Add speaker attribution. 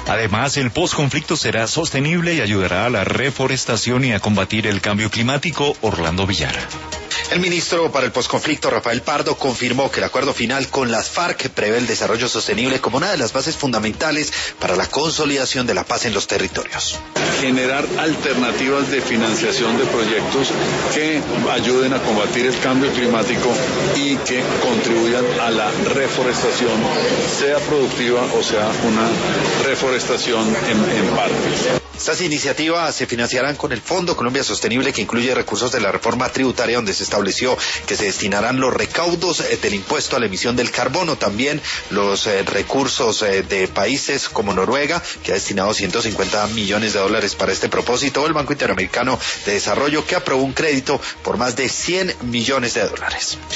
Speaker 1: Además, el posconflicto será sostenible y ayudará a la reforestación y a combatir el cambio climático. Orlando Villar.
Speaker 2: El ministro para el posconflicto, Rafael Pardo, confirmó que el acuerdo final con las FARC prevé el desarrollo sostenible como una de las bases fundamentales para la consolidación de la paz en los territorios.
Speaker 3: Generar alternativas de financiación de proyectos que ayuden a combatir el cambio climático y que contribuyan a la reforestación, sea productiva o sea una reforestación en partes.
Speaker 2: Estas iniciativas se financiarán con el Fondo Colombia Sostenible, que incluye recursos de la reforma tributaria, donde se estableció que se destinarán los recaudos del impuesto a la emisión del carbono, también los recursos de países como Noruega, que ha destinado $150 millones para este propósito, o el Banco Interamericano de Desarrollo, que aprobó un crédito por más de $100 millones.